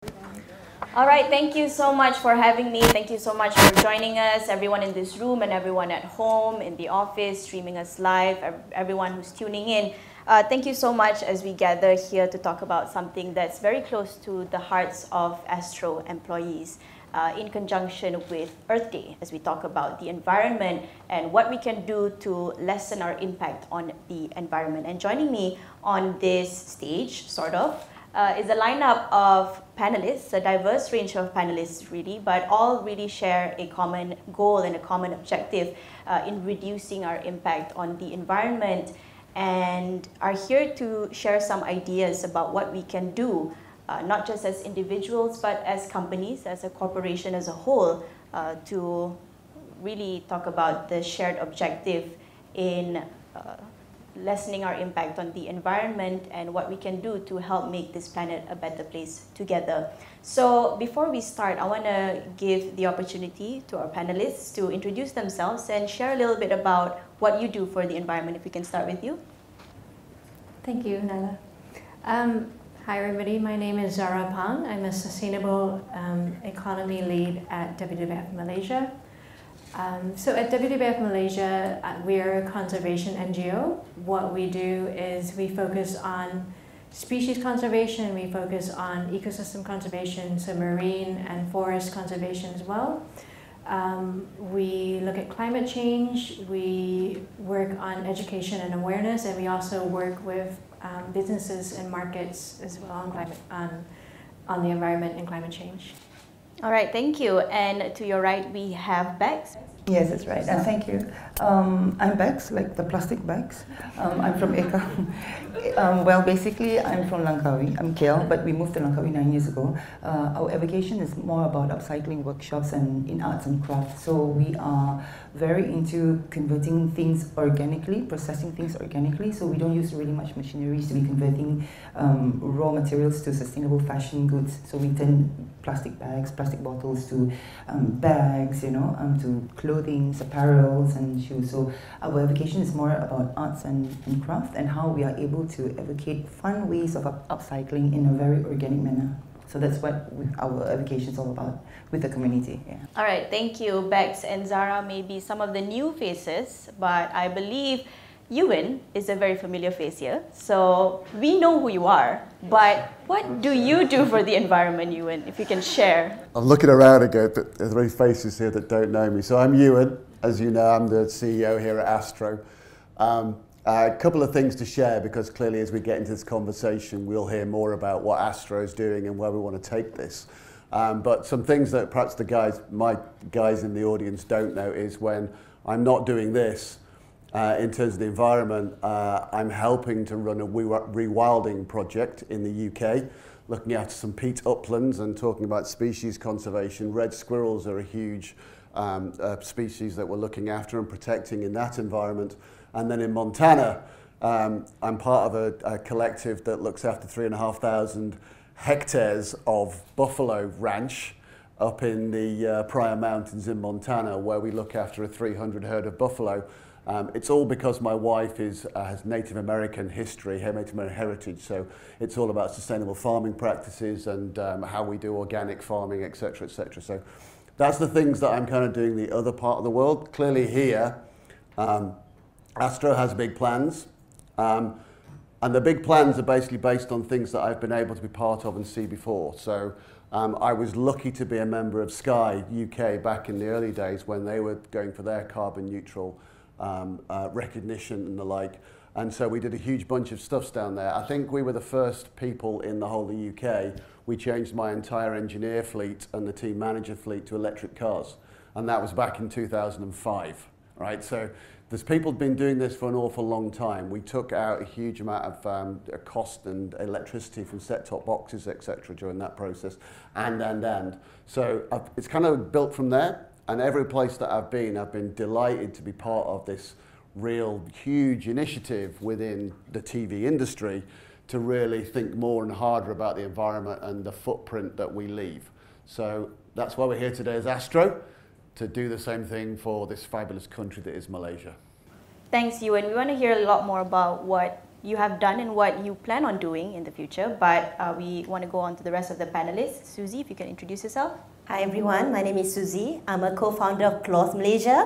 All right, thank you so much for having me. Thank you so much for joining us, everyone in this room and everyone at home, in the office, streaming us live, everyone who's tuning in. Thank you so much as we gather here to talk about something that's very close to the hearts of Astro employees. In conjunction with Earth Day, as we talk about the environment and what we can do to lessen our impact on the environment. And joining me on this stage, is a lineup of panelists, a diverse range of panelists really, but all really share a common goal and a common objective in reducing our impact on the environment, and are here to share some ideas about what we can do, not just as individuals, but as companies, as a corporation as a whole, to really talk about the shared objective in lessening our impact on the environment and what we can do to help make this planet a better place together. So before we start, I want to give the opportunity to our panelists to introduce themselves and share a little bit about what you do for the environment. If we can start with you. Thank you, Naila. Hi everybody, my name is Zara Pang. I'm a Sustainable Economy Lead at WWF Malaysia. So at WWF Malaysia, we're a conservation NGO. What we do is we focus on species conservation, we focus on ecosystem conservation, so marine and forest conservation as well. We look at climate change, we work on education and awareness, and we also work with businesses and markets as well on the environment and climate change. All right, thank you. And to your right, we have Bex. Yes, that's right. And thank you. I'm Bex, like the plastic bags. I'm from Eka. Well, basically, I'm from Langkawi. I'm KL, but we moved to Langkawi 9 years ago. Our avocation is more about upcycling workshops and in arts and crafts. So we are very into converting things organically, processing things organically. So we don't use really much machineries to be converting raw materials to sustainable fashion goods. So we turn plastic bags, plastic bottles to bags, you know, to clothing, apparels, and shoes. So our avocation is more about arts and craft and how we are able to advocate fun ways of upcycling in a very organic manner. So that's what our avocation is all about with the community. Yeah. All right, thank you, Bex and Zara. Maybe some of the new faces, but I believe Ewan is a very familiar face here. So we know who you are, but what do you do for the environment, Ewan, if you can share? I'm looking around again, but there are three faces here that don't know me. So I'm Ewan, as you know, I'm the CEO here at Astro. A couple of things to share, because clearly as we get into this conversation, we'll hear more about what Astro is doing and where we want to take this. But some things that perhaps my guys in the audience don't know is when I'm not doing this, in terms of the environment, I'm helping to run a rewilding project in the UK, looking after some peat uplands and talking about species conservation. Red squirrels are a huge species that we're looking after and protecting in that environment. And then in Montana, I'm part of a collective that looks after 3,500 hectares of buffalo ranch up in the Pryor Mountains in Montana, where we look after a 300 herd of buffalo. It's all because my wife has Native American history, Native American heritage, so it's all about sustainable farming practices and how we do organic farming, etc., etc. So that's the things that I'm kind of doing the other part of the world. Clearly here, Astro has big plans, and the big plans are basically based on things that I've been able to be part of and see before. So I was lucky to be a member of Sky UK back in the early days when they were going for their carbon neutral recognition and the like. And so we did a huge bunch of stuffs down there. I think we were the first people in the whole of the UK. We changed my entire engineer fleet and the team manager fleet to electric cars. And that was back in 2005, right? So there's people been doing this for an awful long time. We took out a huge amount of cost and electricity from set-top boxes, etc. during that process, and. So it's kind of built from there. And every place that I've been delighted to be part of this real huge initiative within the TV industry to really think more and harder about the environment and the footprint that we leave. So that's why we're here today as Astro, to do the same thing for this fabulous country that is Malaysia. Thanks, Ewan. We want to hear a lot more about what you have done and what you plan on doing in the future. But we want to go on to the rest of the panelists. Susie, if you can introduce yourself. Hi everyone, my name is Susie. I'm a co-founder of Cloth Malaysia.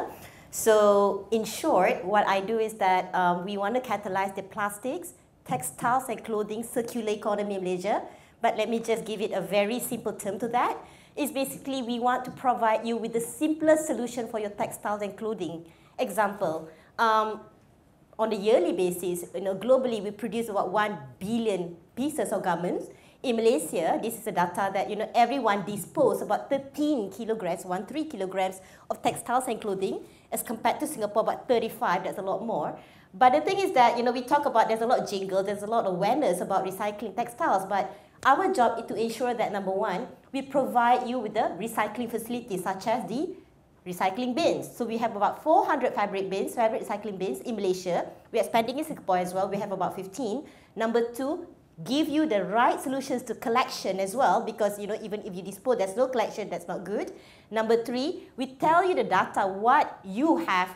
So in short, what I do is that we want to catalyze the plastics, textiles and clothing circular economy in Malaysia. But let me just give it a very simple term to that. It's basically we want to provide you with the simplest solution for your textiles and clothing. Example, on a yearly basis, globally we produce about 1 billion pieces of garments. In Malaysia, this is the data that everyone disposes about 13 kilograms, 13 kilograms of textiles and clothing, as compared to Singapore about 35. That's a lot more. But the thing is that we talk about there's a lot of jingle, there's a lot of awareness about recycling textiles, but our job is to ensure that number one, we provide you with the recycling facilities such as the recycling bins. So we have about 400 fabric recycling bins in Malaysia. We're expanding in Singapore as well. We have about 15. Number two, give you the right solutions to collection as well, because even if you dispose, there's no collection, that's not good. Number three, we tell you the data, what you have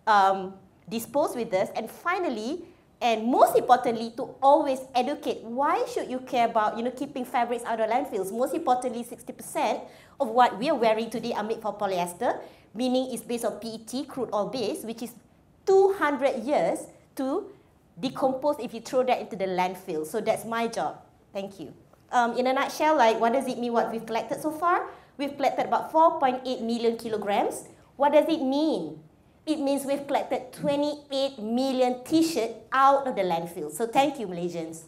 disposed with us. And finally, and most importantly, to always educate. Why should you care about keeping fabrics out of landfills? Most importantly, 60% of what we are wearing today are made for polyester, meaning it's based on PET, crude oil base, which is 200 years to decompose if you throw that into the landfill. So that's my job. Thank you. In a nutshell, what does it mean what we've collected so far? We've collected about 4.8 million kilograms. What does it mean? It means we've collected 28 million t-shirts out of the landfill. So thank you, Malaysians.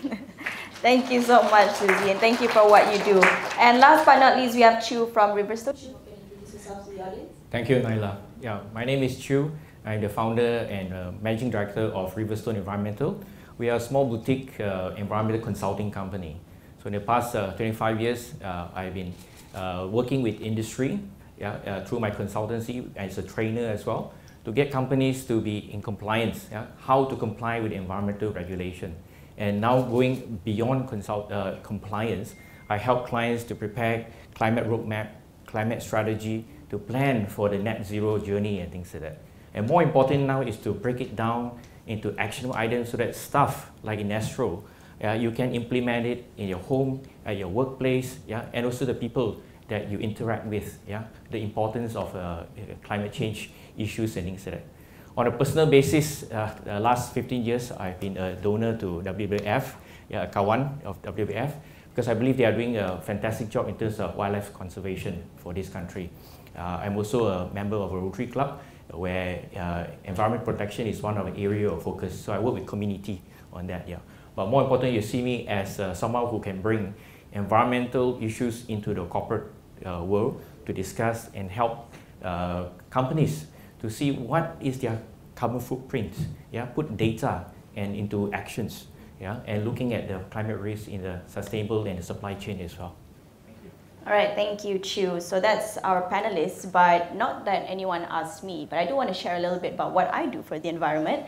Thank you so much, Susie, and thank you for what you do. And last but not least, we have Chu from Riverstone. Chu, can you introduce yourself to the audience? Thank you, Naila. Yeah, my name is Chu. I'm the founder and managing director of Riverstone Environmental. We are a small boutique environmental consulting company. So in the past 25 years, I've been working with industry through my consultancy as a trainer as well, to get companies to be in compliance, how to comply with environmental regulation. And now going beyond compliance, I help clients to prepare climate roadmap, climate strategy, to plan for the net zero journey and things like that. And more important now is to break it down into actionable items so that stuff like in Astro, you can implement it in your home, at your workplace, and also the people that you interact with, the importance of climate change issues and things like that. On a personal basis, the last 15 years, I've been a donor to WWF, a kawan of WWF, because I believe they are doing a fantastic job in terms of wildlife conservation for this country. I'm also a member of a Rotary Club, where environment protection is one of the area of focus. So I work with community on that, But more important, you see me as someone who can bring environmental issues into the corporate world to discuss and help companies to see what is their carbon footprint, put data and into actions, and looking at the climate risk in the sustainable and the supply chain as well. All right, thank you, Chu. So that's our panelists, but not that anyone asked me, but I do want to share a little bit about what I do for the environment.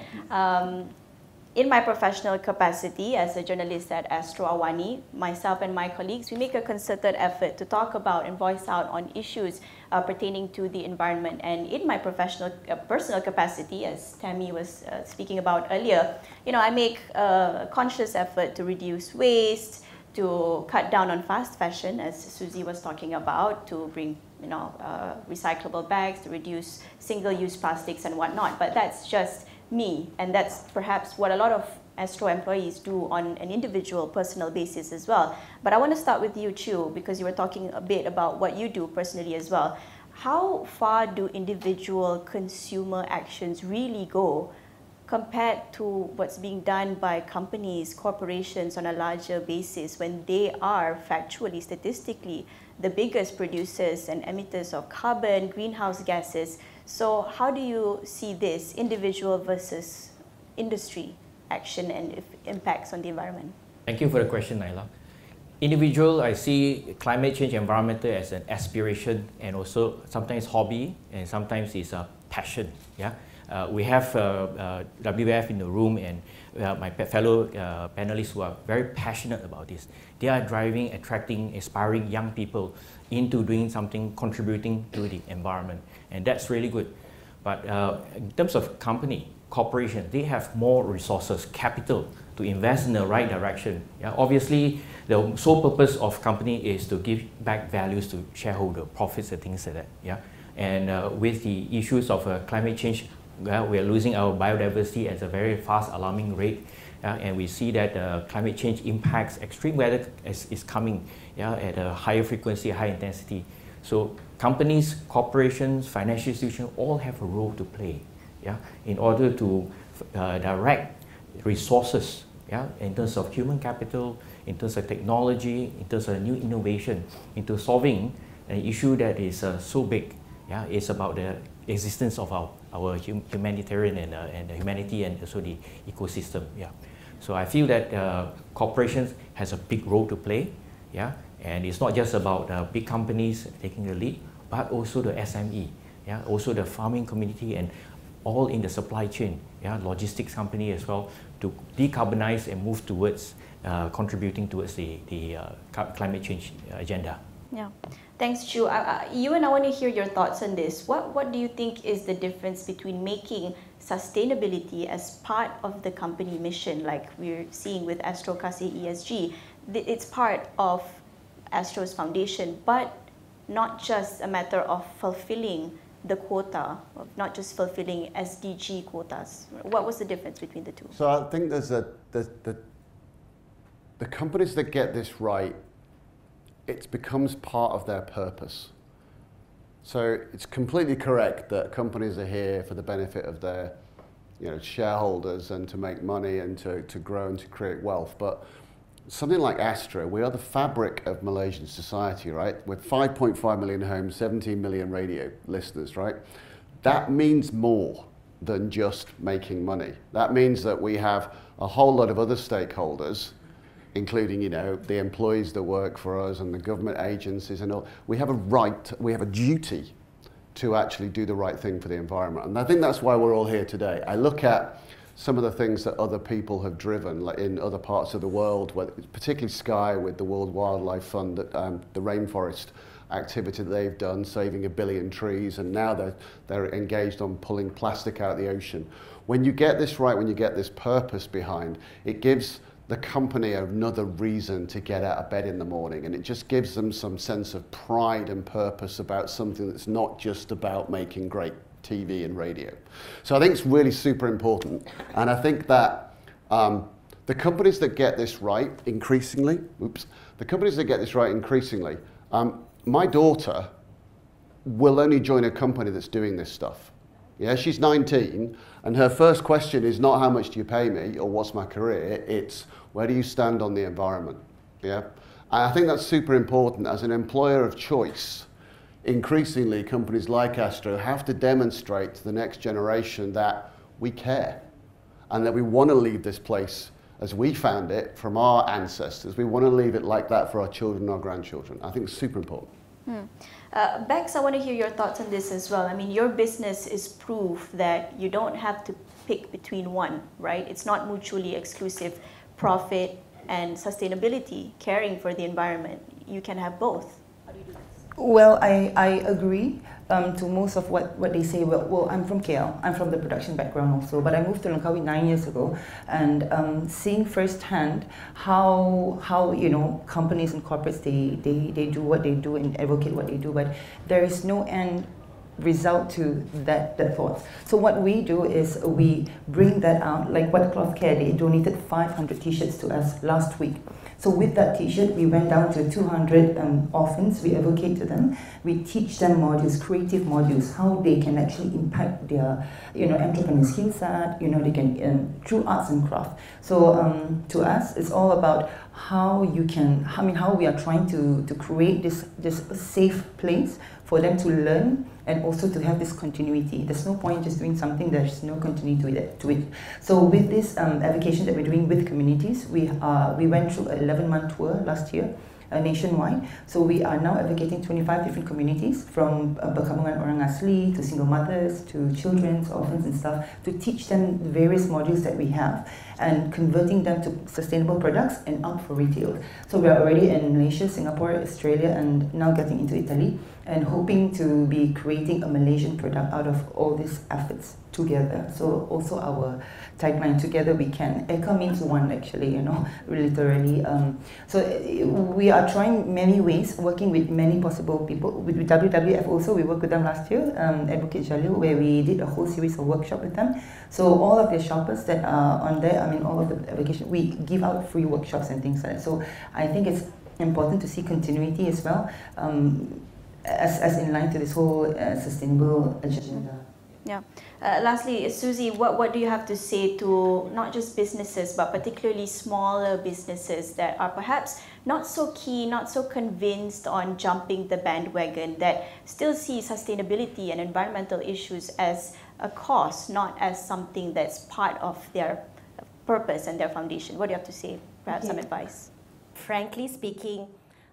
In my professional capacity as a journalist at Astro Awani, myself and my colleagues, we make a concerted effort to talk about and voice out on issues pertaining to the environment. And in my professional, personal capacity, as Tammy was speaking about earlier, I make a conscious effort to reduce waste, to cut down on fast fashion, as Susie was talking about, to bring recyclable bags, to reduce single-use plastics and whatnot. But that's just me, and that's perhaps what a lot of Astro employees do on an individual, personal basis as well. But I want to start with you, Chu, because you were talking a bit about what you do personally as well. How far do individual consumer actions really go compared to what's being done by companies, corporations on a larger basis, when they are factually, statistically, the biggest producers and emitters of carbon, greenhouse gases? So how do you see this, individual versus industry action and impacts on the environment? Thank you for the question, Naila. Individual, I see climate change environmental as an aspiration and also sometimes hobby and sometimes it's a passion. We have WWF in the room and my fellow panelists who are very passionate about this. They are driving, attracting, inspiring young people into doing something, contributing to the environment. And that's really good. But in terms of company, corporations, they have more resources, capital to invest in the right direction. Yeah? Obviously, the sole purpose of company is to give back values to shareholder, profits and things like that. Yeah? And with the issues of climate change, we are losing our biodiversity at a very fast, alarming rate. And we see that climate change impacts extreme weather is coming at a higher frequency, high intensity. So companies, corporations, financial institutions all have a role to play in order to direct resources in terms of human capital, in terms of technology, in terms of new innovation, into solving an issue that is so big. It's about the existence of our humanitarian and humanity and also the ecosystem. So I feel that corporations has a big role to play, and it's not just about big companies taking the lead, but also the SME, also the farming community and all in the supply chain, logistics company as well, to decarbonize and move towards contributing towards the climate change agenda. Yeah, thanks, Chu. Ewan, I want to hear your thoughts on this. What do you think is the difference between making sustainability as part of the company mission, like we're seeing with Astro Kasih ESG? It's part of Astro's foundation, but not just a matter of fulfilling the quota, of not just fulfilling SDG quotas. What was the difference between the two? So I think there's the companies that get this right, it becomes part of their purpose. So it's completely correct that companies are here for the benefit of their shareholders and to make money and to grow and to create wealth. But something like Astro, we are the fabric of Malaysian society, right? With 5.5 million homes, 17 million radio listeners, right? That means more than just making money. That means that we have a whole lot of other stakeholders, including, the employees that work for us and the government agencies and all. We have a right, we have a duty to actually do the right thing for the environment. And I think that's why we're all here today. I look at some of the things that other people have driven, like in other parts of the world, particularly Sky with the World Wildlife Fund, the rainforest activity that they've done, saving 1 billion trees, and now they're engaged on pulling plastic out of the ocean. When you get this right, when you get this purpose behind, it gives the company another reason to get out of bed in the morning, and it just gives them some sense of pride and purpose about something that's not just about making great TV and radio. So I think it's really super important, and I think that the companies that get this right increasingly, my daughter will only join a company that's doing this stuff. Yeah, she's 19, and her first question is not how much do you pay me or what's my career, it's where do you stand on the environment? Yeah, and I think that's super important. As an employer of choice, increasingly companies like Astro have to demonstrate to the next generation that we care and that we want to leave this place as we found it from our ancestors. We want to leave it like that for our children and our grandchildren. I think it's super important. Bex, I want to hear your thoughts on this as well. I mean, your business is proof that you don't have to pick between one, right? It's not mutually exclusive, profit and sustainability, caring for the environment. You can have both. How do you do this? Well, I agree to most of what they say. Well, I'm from KL. I'm from the production background also, but I moved to Langkawi 9 years ago, and seeing firsthand how companies and corporates they do what they do and advocate what they do, but there is no end result to that thought. So what we do is we bring that out, like what Cloth Care, they donated 500 t-shirts to us last week. So with that t-shirt, we went down to 200 orphans, we advocate to them, we teach them modules, creative modules, how they can actually impact their, entrepreneur skill set, they can, through arts and craft. So to us, it's all about how we are trying to create this safe place for them to learn and also to have this continuity. There's no point just doing something there's no continuity to it. So with this advocacy that we're doing with communities, we went through an 11-month tour last year, nationwide. So we are now advocating 25 different communities, from Perkampungan Orang Asli to single mothers to children, orphans and stuff, to teach them the various modules that we have and converting them to sustainable products and out for retail. So we are already in Malaysia, Singapore, Australia, and now getting into Italy, and hoping to be creating a Malaysian product out of all these efforts. together. So also our tagline, together we can. Eka means one, actually, you know, literally. So we are trying many ways, working with many possible people. With WWF also, we worked with them last year at Bukit Jalil, where we did a whole series of workshops with them. So all of the shoppers that are on there, I mean, all of the applications, we give out free workshops and things like that. So I think it's important to see continuity as well, as in line to this whole sustainable agenda. Yeah. Lastly, Susie, what do you have to say to not just businesses, but particularly smaller businesses that are perhaps not so keen, not so convinced on jumping the bandwagon, that still see sustainability and environmental issues as a cost, not as something that's part of their purpose and their foundation? What do you have to say? Perhaps some advice. Frankly speaking,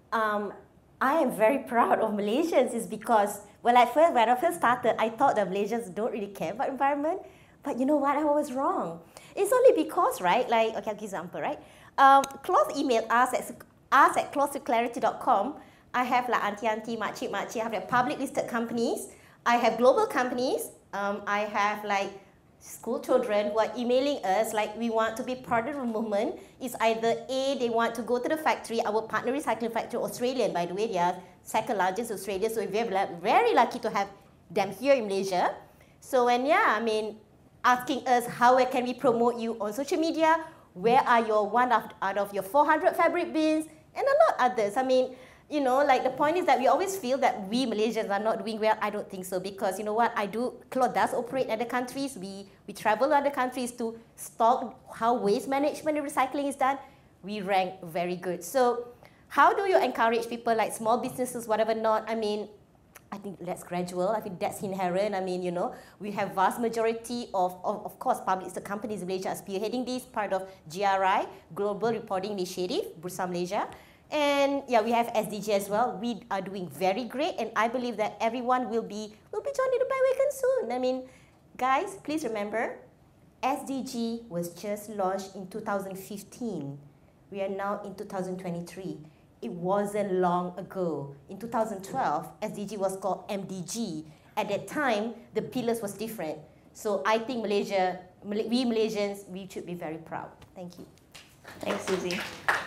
I am very proud of Malaysians, is because when I first started, I thought that Malaysians don't really care about environment. But you know what? I was wrong. It's only because, right? Like, okay, I'll give example, right? Claus emailed us at close2clarity.com. I have like auntie, makcik. I have like public listed companies. I have global companies. I have like school children who are emailing us like, we want to be part of the movement. It's either A, they want to go to the factory, our partner recycling factory, Australian, by the way, they are second largest Australia, so we're very lucky to have them here in Malaysia. So, and yeah, I mean, asking us how can we promote you on social media, where are your one out of your 400 fabric bins, and a lot others. I mean, you know, like the point is that we always feel that we Malaysians are not doing well. I don't think so, because you know what, Claude does operate in other countries. We travel to other countries to stalk how waste management and recycling is done. We rank very good. So how do you encourage people like small businesses, whatever not? I mean, I think that's gradual. I think that's inherent. I mean, you know, we have vast majority of course, public sector companies in Malaysia are spearheading this, part of GRI, Global Reporting Initiative, Bursa Malaysia. And yeah, we have SDG as well. We are doing very great, and I believe that everyone will be joining the bandwagon soon. I mean, guys, please remember, SDG was just launched in 2015. We are now in 2023. It wasn't long ago. In 2012, SDG was called MDG. At that time, the pillars was different. So I think Malaysia, we Malaysians, we should be very proud. Thank you. Thanks, Susie.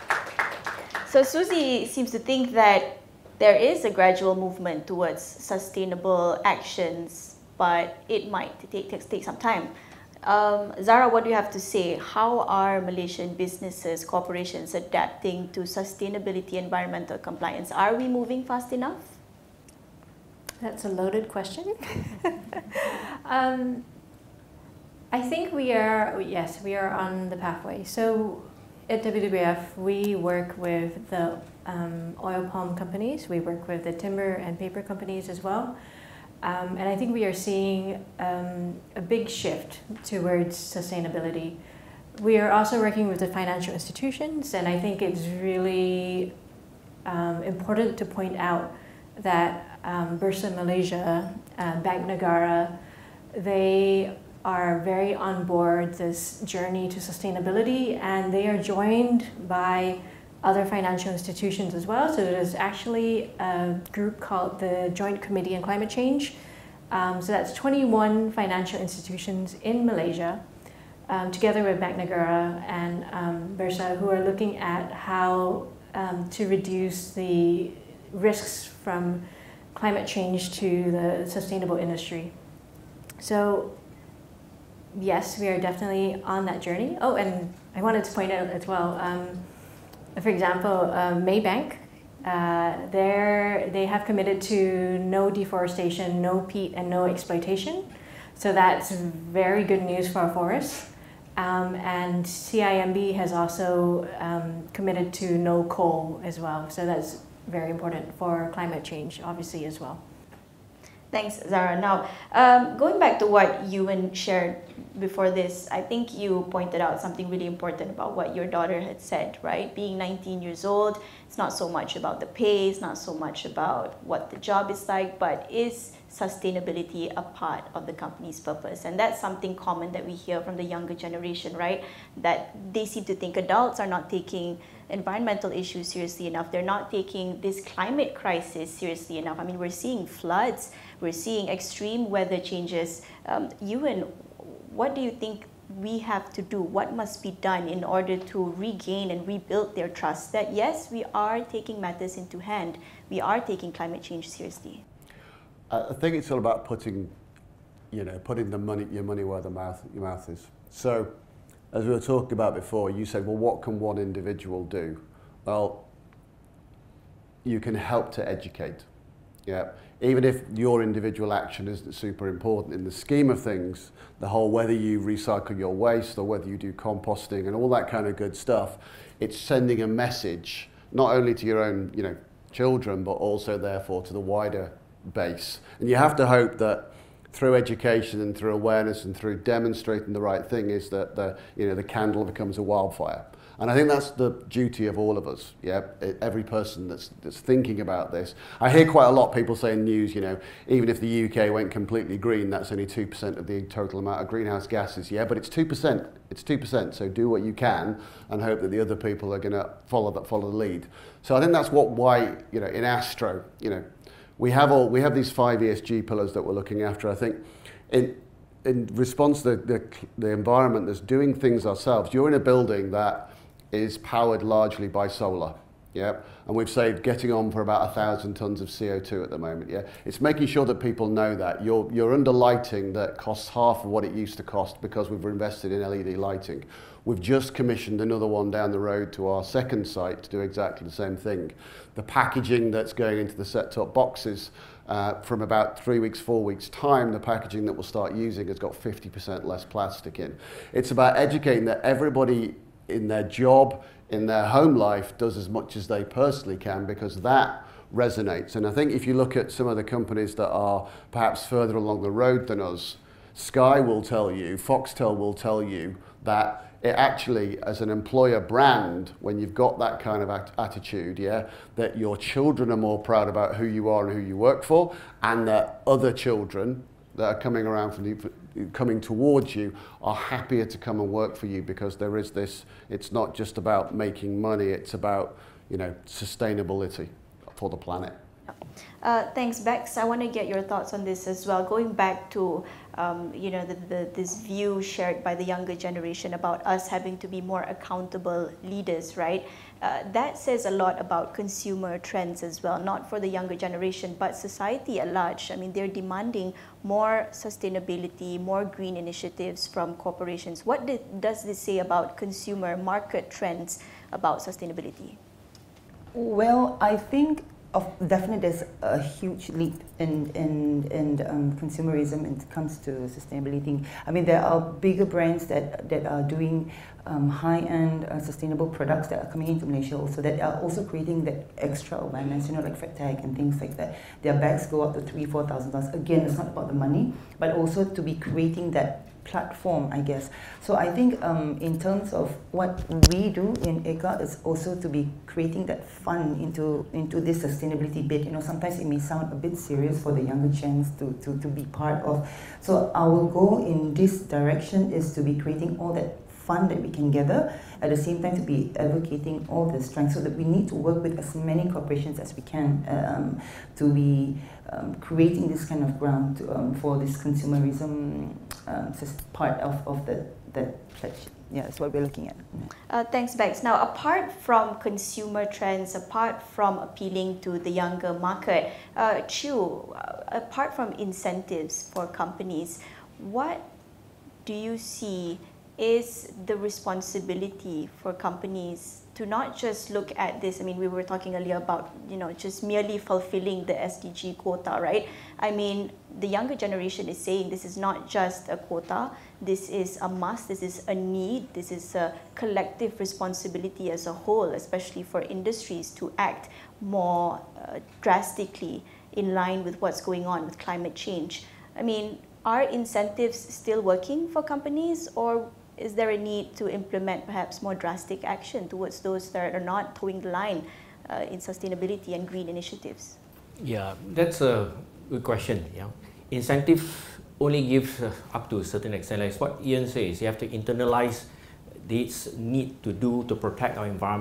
So Susie seems to think that there is a gradual movement towards sustainable actions, but it might take some time. Zara, what do you have to say? How are Malaysian businesses, corporations adapting to sustainability, environmental compliance? Are we moving fast enough? That's a loaded question. I think we are on the pathway. So at WWF, we work with the oil palm companies. We work with the timber and paper companies as well. And I think we are seeing a big shift towards sustainability. We are also working with the financial institutions, and I think it's really important to point out that Bursa Malaysia, Bank Negara, they are very on board this journey to sustainability, and they are joined by other financial institutions as well. So there's actually a group called the Joint Committee on Climate Change. So that's 21 financial institutions in Malaysia, together with Bank Negara and Bursa, who are looking at how to reduce the risks from climate change to the sustainable industry. So yes, we are definitely on that journey. Oh, and I wanted to point out as well, for example, Maybank, they have committed to no deforestation, no peat, and no exploitation. So that's very good news for our forests. And CIMB has also committed to no coal as well. So that's very important for climate change, obviously, as well. Thanks, Zara. Now, going back to what Ewan shared before this, I think you pointed out something really important about what your daughter had said, right? Being 19 years old, it's not so much about the pay, it's not so much about what the job is like, but is sustainability a part of the company's purpose? And that's something common that we hear from the younger generation, right? That they seem to think adults are not taking environmental issues seriously enough. They're not taking this climate crisis seriously enough. I mean, we're seeing floods, we're seeing extreme weather changes. Ewan, what do you think we have to do? What must be done in order to regain and rebuild their trust that yes, we are taking matters into hand, we are taking climate change seriously? I think it's all about putting your money where your mouth is. So, as we were talking about before, you said, well, what can one individual do? Well, you can help to educate. Yeah. Even if your individual action isn't super important, in the scheme of things, the whole whether you recycle your waste or whether you do composting and all that kind of good stuff, it's sending a message not only to your own, children, but also therefore to the wider base. And you have to hope that through education and through awareness and through demonstrating the right thing is that the candle becomes a wildfire. And I think that's the duty of all of us, every person that's thinking about this. I hear quite a lot of people say in news, even if the UK went completely green, that's only 2% of the total amount of greenhouse gases. Yeah, but it's 2%. It's 2%, so do what you can and hope that the other people are going to follow the lead. So I think that's why in Astro, we have these 5 ESG pillars that we're looking after. I think in response to the environment that's doing things ourselves, you're in a building that is powered largely by solar, and we've saved getting on for about 1,000 tons of CO2 at the moment. It's making sure that people know that you're under lighting that costs half of what it used to cost because we've invested in LED lighting. We've just commissioned another one down the road to our second site to do exactly the same thing. The packaging that's going into the set-top boxes from about 4 weeks time, the packaging that we'll start using has got 50% less plastic in. It's about educating that everybody in their job, in their home life, does as much as they personally can, because that resonates. And I think if you look at some of the companies that are perhaps further along the road than us, Sky will tell you, Foxtel will tell you that it actually, as an employer brand, when you've got that kind of attitude, that your children are more proud about who you are and who you work for, and that other children that are coming towards you are happier to come and work for you, because there is this, it's not just about making money, it's about sustainability for the planet. Thanks, Bex. I want to get your thoughts on this as well. Going back to this view shared by the younger generation about us having to be more accountable leaders, right? That says a lot about consumer trends as well, not for the younger generation, but society at large. I mean, they're demanding more sustainability, more green initiatives from corporations. What does this say about consumer market trends about sustainability? Well, I think definitely there's a huge leap in consumerism when it comes to sustainability. I mean, there are bigger brands that are doing high-end sustainable products that are coming into Malaysia also, that are also creating that extra awareness, like FedTag and things like that. Their bags go up to $3,000-4,000. Again, it's not about the money, but also to be creating that platform, I guess. So I think in terms of what we do in Eka is also to be creating that fun into this sustainability bit. Sometimes it may sound a bit serious for the younger gens to be part of. So our goal in this direction is to be creating all that fun that we can gather, at the same time to be advocating all the strengths, so that we need to work with as many corporations as we can to be creating this kind of ground for this consumerism part of that pledge. Yeah, that's what we're looking at. Thanks, Bex. Now, apart from consumer trends, apart from appealing to the younger market, Chu, apart from incentives for companies, what do you see is the responsibility for companies to not just look at this? I mean, we were talking earlier about, just merely fulfilling the SDG quota, right? I mean, the younger generation is saying this is not just a quota, this is a must, this is a need, this is a collective responsibility as a whole, especially for industries to act more drastically in line with what's going on with climate change. I mean, are incentives still working for companies, or is there a need to implement perhaps more drastic action towards those that are not towing the line in sustainability and green initiatives? Yeah, that's a good question. Incentive only gives up to a certain extent. Like what Ian says, you have to internalize this need to protect our environment.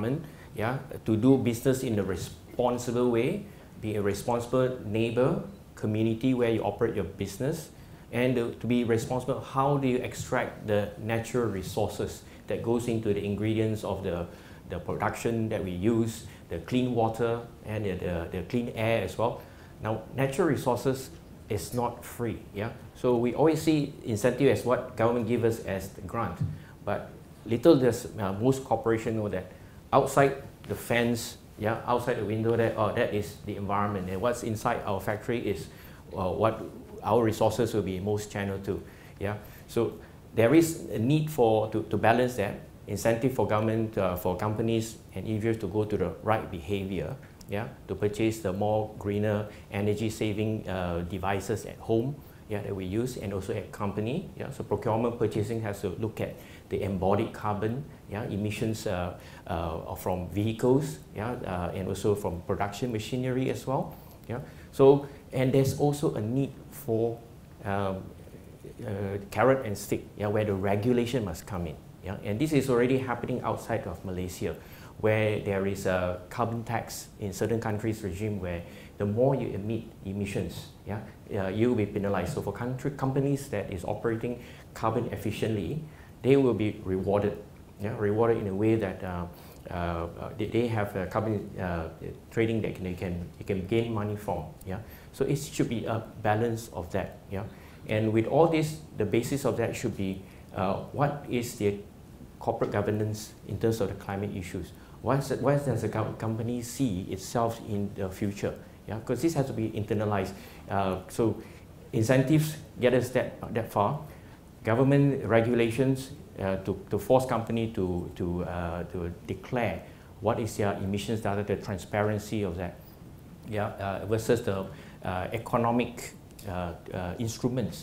yeah, to do business in a responsible way, be a responsible neighbor, community where you operate your business, and to be responsible, how do you extract the natural resources that goes into the ingredients of the production that we use, the clean water and the clean air as well. Now, natural resources is not free, yeah? So we always see incentive as what government gives us as the grant, but little does most corporations know that outside the fence, yeah, outside the window there, that is the environment, and what's inside our factory is what our resources will be most channeled to, yeah? So there is a need to balance that, incentive for government, for companies and individuals to go to the right behavior, yeah, to purchase the more greener energy saving devices at home, yeah, that we use, and also at company, yeah. So procurement purchasing has to look at the embodied carbon, yeah, emissions from vehicles, yeah, and also from production machinery as well, yeah. So, and there's also a need for carrot and stick, yeah, where the regulation must come in. Yeah? And this is already happening outside of Malaysia, where there is a carbon tax in certain countries' regime where the more you emit emissions, yeah, you will be penalized. So for companies that is operating carbon efficiently, they will be rewarded, yeah, rewarded in a way that they have carbon trading that they can gain money from. Yeah? So it should be a balance of that. Yeah? And with all this, the basis of that should be what is the corporate governance in terms of the climate issues? Where does the company see itself in the future? Yeah, because this has to be internalized. So incentives get us that far. Government regulations to force company to declare what is their emissions data, the transparency of that. Yeah, versus the economic instruments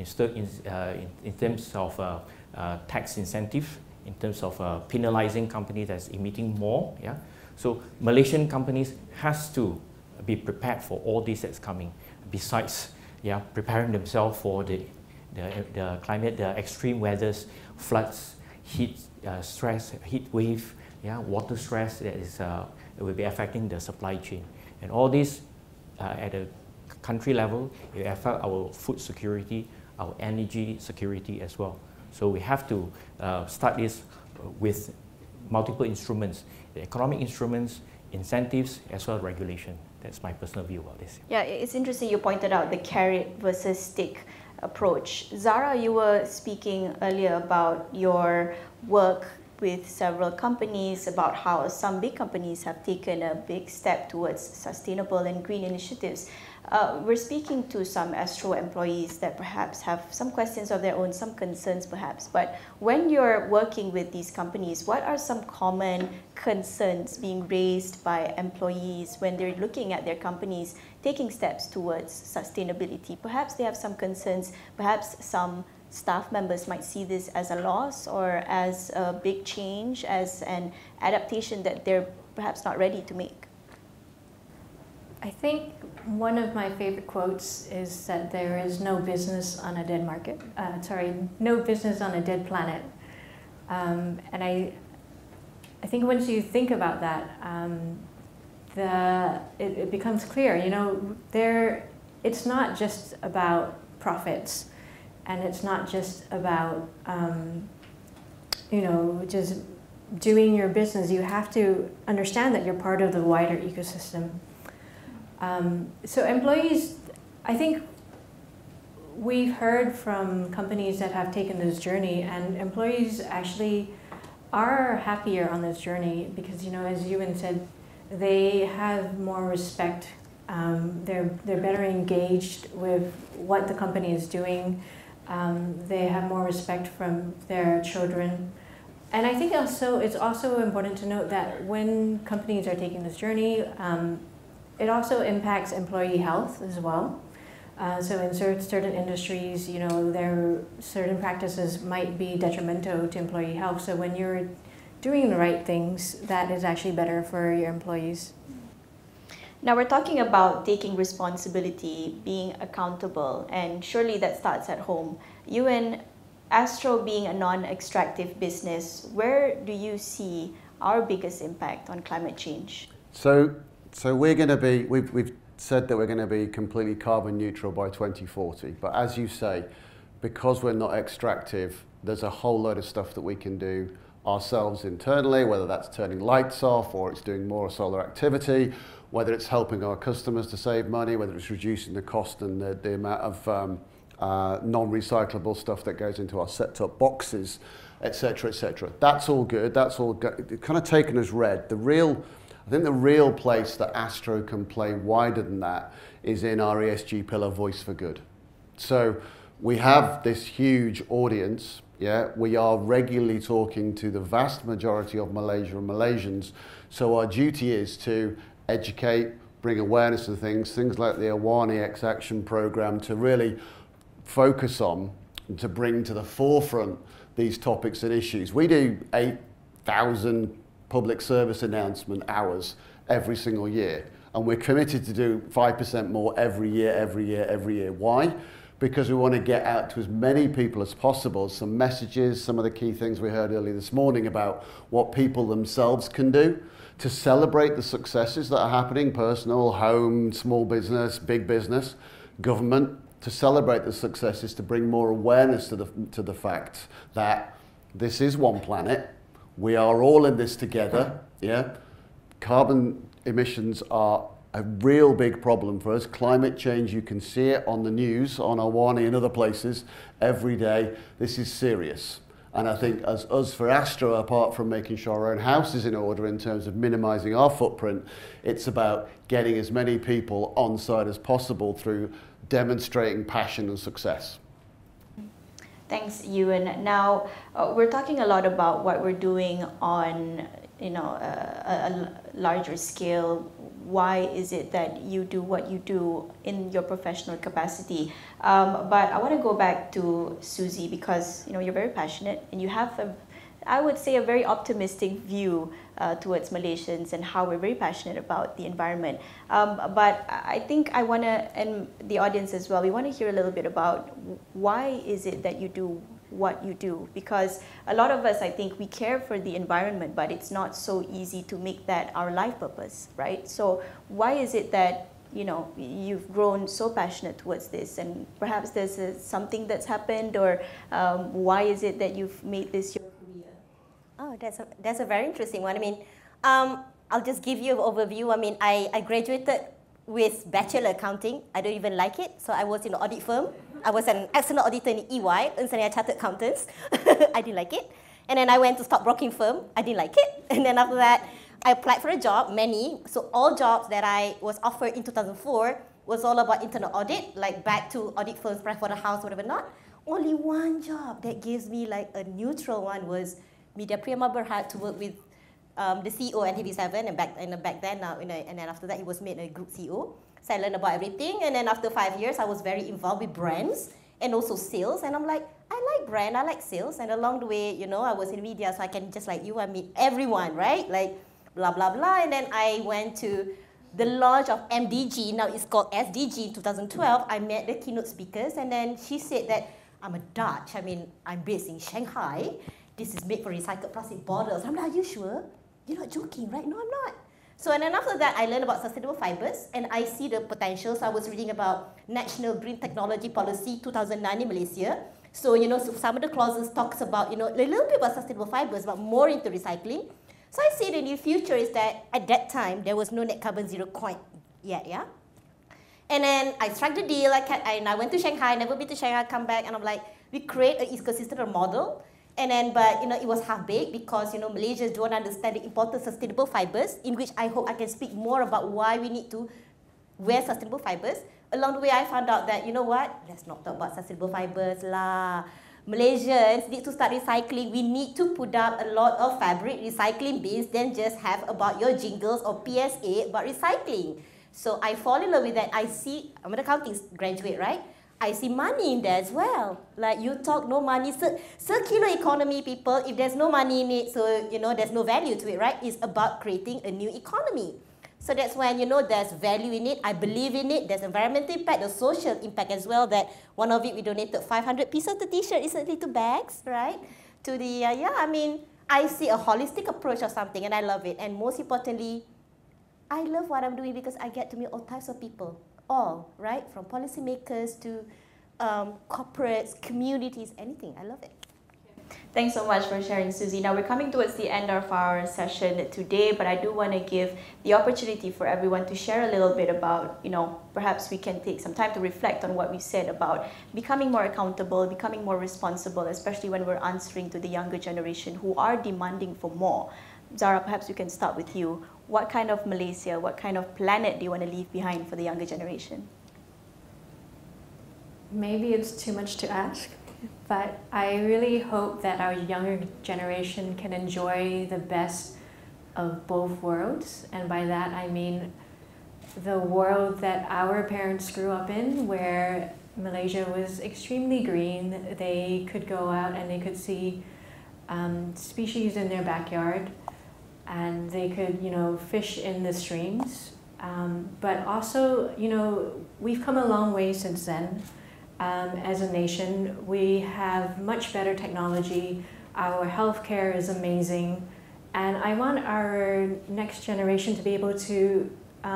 in terms of tax incentive, in terms of penalizing companies that's emitting more. Yeah? So Malaysian companies has to be prepared for all this that's coming, besides, yeah, preparing themselves for the climate, the extreme weathers, floods, heat stress, heat wave, yeah, water stress that will be affecting the supply chain. And all this at a country level, it affects our food security, our energy security as well. So we have to start this with multiple instruments, the economic instruments, incentives, as well as regulation. That's my personal view about this. Yeah, it's interesting you pointed out the carrot versus stick approach. Zara, you were speaking earlier about your work with several companies, about how some big companies have taken a big step towards sustainable and green initiatives. We're speaking to some Astro employees that perhaps have some questions of their own, some concerns perhaps, but when you're working with these companies, what are some common concerns being raised by employees when they're looking at their companies taking steps towards sustainability? Perhaps they have some concerns, perhaps some staff members might see this as a loss or as a big change, as an adaptation that they're perhaps not ready to make. I think one of my favorite quotes is that there is no business on a dead market. No business on a dead planet. And I think once you think about that, it becomes clear. You know, it's not just about profits, and it's not just about you know, just doing your business. You have to understand that you're part of the wider ecosystem. So employees, I think we've heard from companies that have taken this journey, and employees actually are happier on this journey because, you know, as Ewan said, they have more respect. They're better engaged with what the company is doing. They have more respect from their children. And I think also it's also important to note that when companies are taking this journey, it also impacts employee health as well. So in certain industries, you know, certain practices might be detrimental to employee health. So when you're doing the right things, that is actually better for your employees. Now we're talking about taking responsibility, being accountable, and surely that starts at home. You and Astro being a non-extractive business, where do you see our biggest impact on climate change? So we're going to be, we've said that we're going to be completely carbon neutral by 2040. But as you say, because we're not extractive, there's a whole load of stuff that we can do ourselves internally, whether that's turning lights off or it's doing more solar activity, whether it's helping our customers to save money, whether it's reducing the cost and the amount of non-recyclable stuff that goes into our set-top boxes, etc., etc. That's all good. That's all kind of taken as read. I think the real place that Astro can play wider than that is in our ESG pillar, Voice for Good. So we have this huge audience. Yeah, we are regularly talking to the vast majority of Malaysia and Malaysians. So our duty is to educate, bring awareness to things like the Awani X Action program, to really focus on and to bring to the forefront these topics and issues. We do 8,000 public service announcement hours every single year, and we're committed to do 5% more every year. Why? Because we want to get out to as many people as possible, some messages, some of the key things we heard earlier this morning about what people themselves can do to celebrate the successes that are happening, personal, home, small business, big business, government, to celebrate the successes, to bring more awareness to the fact that this is one planet, we are all in this together, yeah? Carbon emissions are a real big problem for us. Climate change, you can see it on the news, on Awani and other places every day. This is serious. And I think as us for Astro, apart from making sure our own house is in order in terms of minimizing our footprint, it's about getting as many people on side as possible through demonstrating passion and success. Thanks, Ewan. Now, we're talking a lot about what we're doing on, a larger scale. Why is it that you do what you do in your professional capacity? But I want to go back to Susie, because you're very passionate and you have I would say a very optimistic view towards Malaysians and how we're very passionate about the environment. But I think I want to, and the audience as well, we want to hear a little bit about why is it that you do what you do? Because a lot of us, I think, we care for the environment, but it's not so easy to make that our life purpose, right? So why is it that you've grown so passionate towards this, and perhaps there's something that's happened, or why is it that you've made this your career? Oh, that's a very interesting one. I mean, I'll just give you an overview. I mean, I graduated with Bachelor Accounting. I don't even like it, so I was in an audit firm. I was an external auditor in EY, Ernst & Young Chartered Accountants. I didn't like it. And then I went to stockbroking firm. I didn't like it. And then after that, I applied for a job, many. So all jobs that I was offered in 2004 was all about internal audit, like back to audit firms, Pricewaterhouse, whatever not. Only one job that gives me like a neutral one was Media Prima Berhad, to work with the CEO at TV7, and back then, and then after that, he was made a group CEO. So I learned about everything, and then after 5 years, I was very involved with brands and also sales, and I'm like, I like brand, I like sales, and along the way, I was in media, so I can, just like you, I meet everyone, right? Like, blah, blah, blah, and then I went to the launch of MDG, now it's called SDG in 2012. I met the keynote speakers, and then she said that I'm a Dutch, I'm based in Shanghai. This is made for recycled plastic bottles. I'm like, are you sure? You're not joking, right? No, I'm not. So, and then after that, I learned about sustainable fibers, and I see the potential. So I was reading about National Green Technology Policy 2009 in Malaysia. So, so some of the clauses talks about, a little bit about sustainable fibers, but more into recycling. So I see the new future is that at that time, there was no net carbon zero coin yet, yeah? And then I struck the deal, and I went to Shanghai, never been to Shanghai, come back, and I'm like, we create an ecosystem model. And then, but it was half-baked because Malaysians don't understand the importance of sustainable fibers, in which I hope I can speak more about why we need to wear sustainable fibers. Along the way, I found out that, let's not talk about sustainable fibers lah. Malaysians need to start recycling. We need to put up a lot of fabric recycling bins than just have about your jingles or PSA about recycling. So I fall in love with that. I see, I'm an accounting graduate, right? I see money in there as well. Like you talk, no money, circular economy, people. If there's no money in it, so there's no value to it, right? It's about creating a new economy. So that's when there's value in it. I believe in it. There's environmental impact, the social impact as well. That one of it we donated 500 pieces of T-shirt recently to bags, right? To the I see a holistic approach of something and I love it. And most importantly, I love what I'm doing because I get to meet all types of people, all, right? From policymakers to corporates, communities, anything. I love it. Thanks so much for sharing, Susie. Now we're coming towards the end of our session today, but I do want to give the opportunity for everyone to share a little bit about, perhaps we can take some time to reflect on what we said about becoming more accountable, becoming more responsible, especially when we're answering to the younger generation who are demanding for more. Zara, perhaps we can start with you. What kind of Malaysia, what kind of planet do you want to leave behind for the younger generation? Maybe it's too much to ask, but I really hope that our younger generation can enjoy the best of both worlds. And by that, I mean the world that our parents grew up in, where Malaysia was extremely green. They could go out and they could see species in their backyard, and they could, fish in the streams. But also, we've come a long way since then. As a nation, we have much better technology. Our healthcare is amazing. And I want our next generation to be able to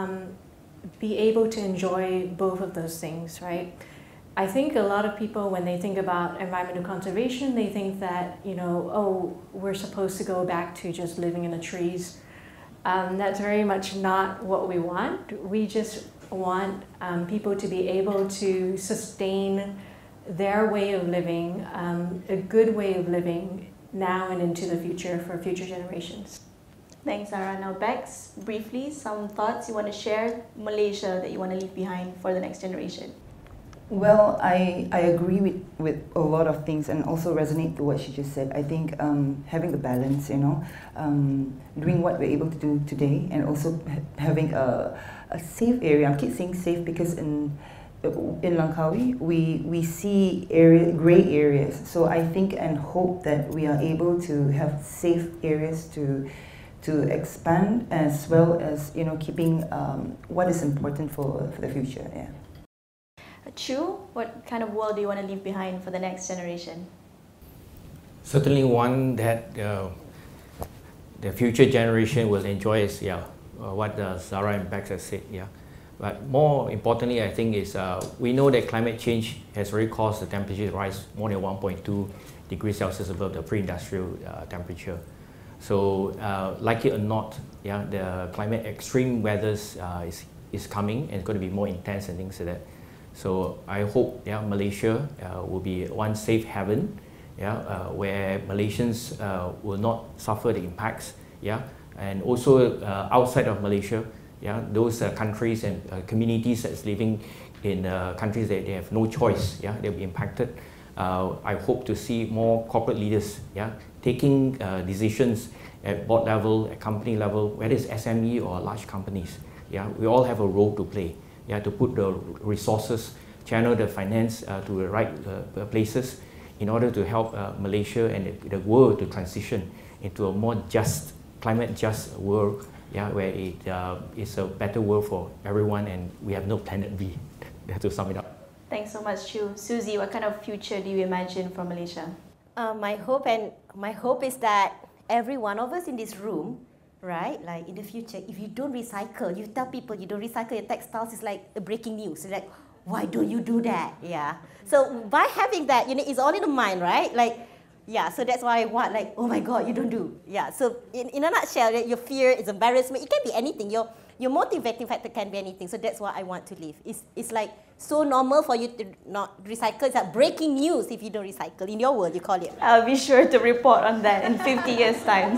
enjoy both of those things, right? I think a lot of people, when they think about environmental conservation, they think that, we're supposed to go back to just living in the trees. That's very much not what we want. We just want people to be able to sustain their way of living, a good way of living now and into the future for future generations. Thanks, Zara. Now, Bex, briefly, some thoughts you want to share, Malaysia, that you want to leave behind for the next generation? Well, I agree with a lot of things and also resonate to what she just said. I think having the balance, doing what we're able to do today, and also having a safe area. I keep saying safe because in Langkawi, we see gray areas. So I think and hope that we are able to have safe areas to expand, as well as keeping what is important for the future. Yeah. Chu, what kind of world do you want to leave behind for the next generation? Certainly one that the future generation will enjoy is what Zara and Bex have said. But more importantly, I think is we know that climate change has already caused the temperature to rise more than 1.2 degrees Celsius above the pre-industrial temperature. So like it or not, the climate extreme weathers is coming, and it's going to be more intense and things like that. So I hope Malaysia will be one safe haven, where Malaysians will not suffer the impacts, and also outside of Malaysia, those countries and communities that's living in countries that they have no choice, they'll be impacted. I hope to see more corporate leaders, taking decisions at board level, at company level, whether it's SME or large companies. We all have a role to play. To put the resources, channel the finance to the right places in order to help Malaysia and the world to transition into a more just, climate just world, where it is a better world for everyone and we have no planet B, to sum it up. Thanks so much, Chu. Susie, what kind of future do you imagine for Malaysia? My hope is that every one of us in this room, right, like in the future, if you don't recycle, you tell people you don't recycle your textiles, is like a breaking news. It's like, why don't you do that? So by having that, it's all in the mind, right? So that's why I want, oh my God, you don't do. So in a nutshell, your fear is embarrassment. It can be anything. Your motivating factor can be anything. So that's what I want to live. It's like so normal for you to not recycle. It's like breaking news if you don't recycle. In your world, you call it. I'll be sure to report on that in 50 years' time.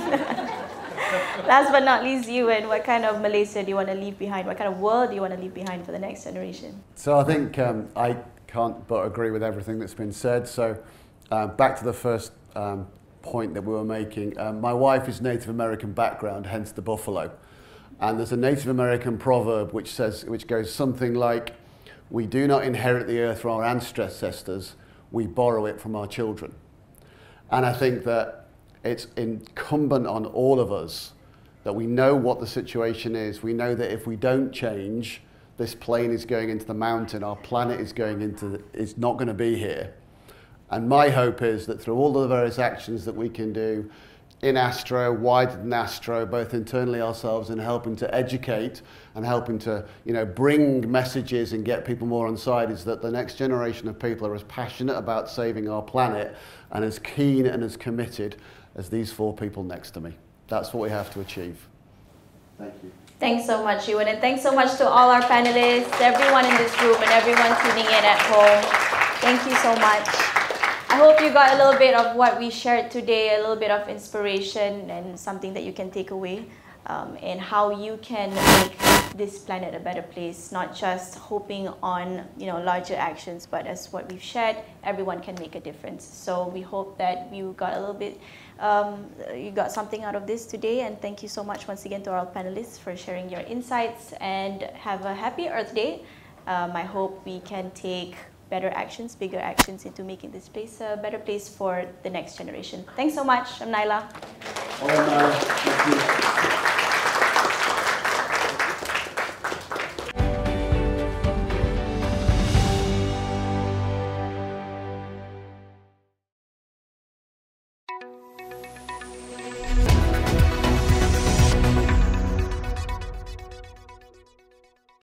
Last but not least, Ewan, what kind of Malaysia do you want to leave behind? What kind of world do you want to leave behind for the next generation? So I think I can't but agree with everything that's been said. So back to the first point that we were making. My wife is Native American background, hence the buffalo. And there's a Native American proverb which goes something like, "We do not inherit the earth from our ancestors, we borrow it from our children." And I think that it's incumbent on all of us that we know what the situation is. We know that if we don't change, this plane is going into the mountain, our planet is not going to be here. And my hope is that through all the various actions that we can do, in Astro, wider than Astro, both internally ourselves and helping to educate and helping to, you know, bring messages and get people more on side, is that the next generation of people are as passionate about saving our planet and as keen and as committed as these 4 people next to me. That's what we have to achieve. Thank you. Thanks so much, Ewan, and thanks so much to all our panelists, everyone in this room, and everyone tuning in at home. Thank you so much. I hope you got a little bit of what we shared today, a little bit of inspiration and something that you can take away, and how you can make this planet a better place, not just hoping on, you know, larger actions, but as what we've shared, everyone can make a difference. So we hope that you got a little bit, you got something out of this today, and thank you so much once again to our panelists for sharing your insights, and have a happy Earth Day. I hope we can take better actions, bigger actions into making this place a better place for the next generation. Thanks so much. I'm Naila. Thank you.